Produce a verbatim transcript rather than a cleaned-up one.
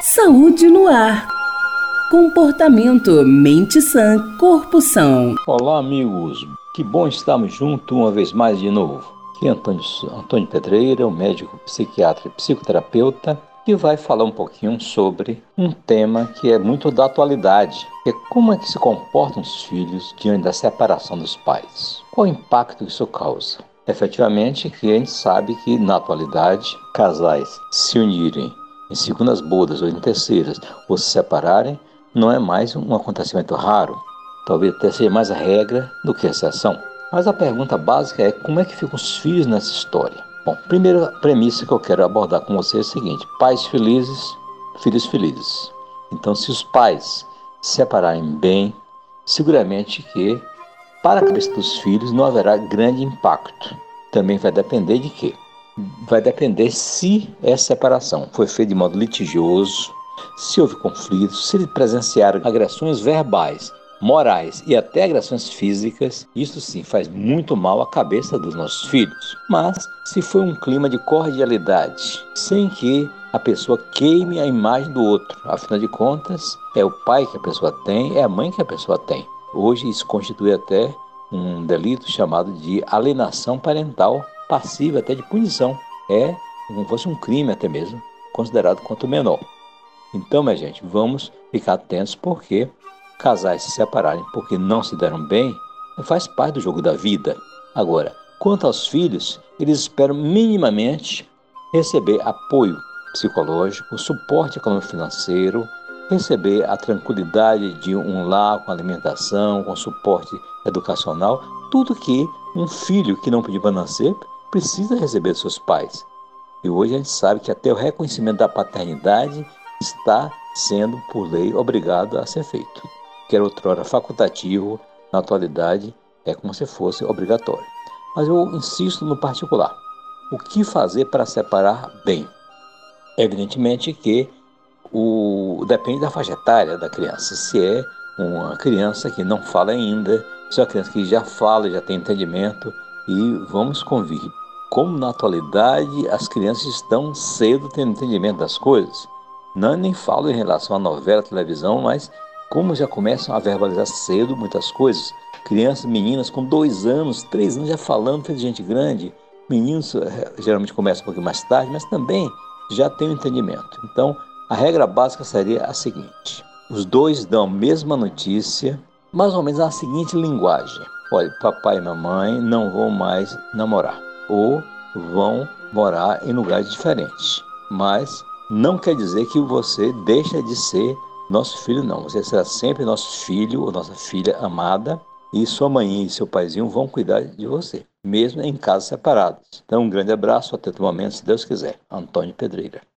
Saúde no ar. Comportamento, mente sã, corpo são. Olá, amigos. Que bom estarmos juntos uma vez mais de novo. Aqui é Antônio, Antônio Pedreira, um médico psiquiatra e psicoterapeuta, que vai falar um pouquinho sobre um tema que é muito da atualidade, que é como é que se comportam os filhos diante da separação dos pais. Qual o impacto que isso causa? Efetivamente, que a gente sabe que, na atualidade, casais se unirem em segundas bodas ou em terceiras, ou se separarem, não é mais um acontecimento raro. Talvez até seja mais a regra do que a exceção. Mas a pergunta básica é como é que ficam os filhos nessa história? Bom, primeira premissa que eu quero abordar com você é a seguinte: pais felizes, filhos felizes. Então, se os pais se separarem bem, seguramente que para a cabeça dos filhos não haverá grande impacto. Também vai depender de quê? Vai depender se essa separação foi feita de modo litigioso, se houve conflitos, se eles presenciaram agressões verbais, morais e até agressões físicas. Isso sim faz muito mal à cabeça dos nossos filhos. Mas se foi um clima de cordialidade, sem que a pessoa queime a imagem do outro, afinal de contas, é o pai que a pessoa tem, é a mãe que a pessoa tem. Hoje isso constitui até um delito chamado de alienação parental, passiva até de punição. É como se fosse um crime até mesmo, considerado quanto menor. Então, minha gente, vamos ficar atentos porque casais se separarem porque não se deram bem faz parte do jogo da vida. Agora, quanto aos filhos, eles esperam minimamente receber apoio psicológico, suporte econômico financeiro, receber a tranquilidade de um lar com alimentação, com suporte educacional, tudo que um filho que não pediu para nascer precisa receber dos seus pais. E hoje a gente sabe que até o reconhecimento da paternidade está sendo, por lei, obrigado a ser feito. Que era outrora facultativo, na atualidade é como se fosse obrigatório. Mas eu insisto no particular. O que fazer para separar bem? Evidentemente que o, depende da faixa etária da criança. Se é uma criança que não fala ainda, se é uma criança que já fala, já tem entendimento, e vamos convir. Como na atualidade as crianças estão cedo tendo entendimento das coisas. Não nem falo em relação à novela, à televisão, mas como já começam a verbalizar cedo muitas coisas. Crianças, meninas com dois anos, três anos já falando, feito gente grande. Meninos geralmente começam um pouquinho mais tarde, mas também já têm um entendimento. Então, a regra básica seria a seguinte: os dois dão a mesma notícia, mais ou menos a seguinte linguagem: olha, papai e mamãe não vão mais namorar, ou vão morar em lugares diferentes, mas não quer dizer que você deixa de ser nosso filho, não. Você será sempre nosso filho ou nossa filha amada, e sua mãe e seu paizinho vão cuidar de você, mesmo em casas separadas. Então, um grande abraço, até o momento, se Deus quiser. Antônio Pedreira.